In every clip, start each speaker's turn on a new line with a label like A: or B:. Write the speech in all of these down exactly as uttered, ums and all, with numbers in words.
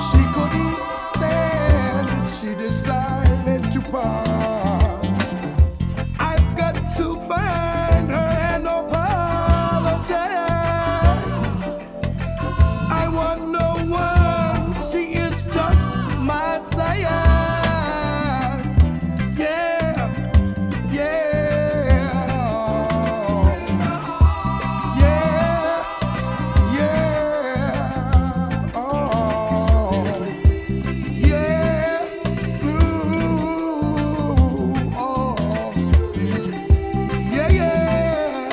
A: She couldn't stand it, she decided to part. I've got to find her and apologize. I want no one, she is just my side. Yeah, yeah, yeah, yeah, oh, yeah, ooh, oh, yeah, yeah.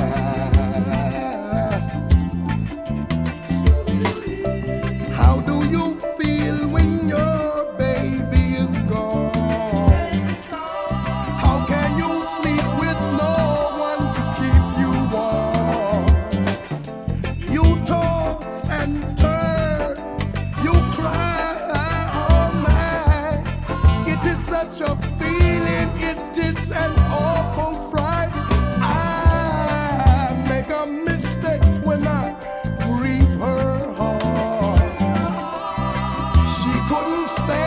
A: How do you feel when your baby is gone? How can you sleep with no one to keep you warm? You toss and turn, you cry all night. It is such a feeling, it is an awful fright. I make a mistake when I grieve her heart. She couldn't stand